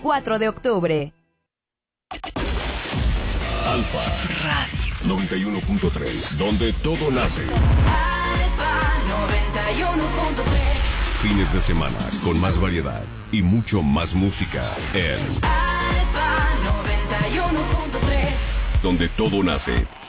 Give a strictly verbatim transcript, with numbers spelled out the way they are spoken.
cuatro de octubre. Alfa Radio noventa y uno punto tres, donde todo nace. Alfa noventa y uno punto tres. Fines de semana con más variedad y mucho más música en Alfa noventa y uno punto tres, donde todo nace.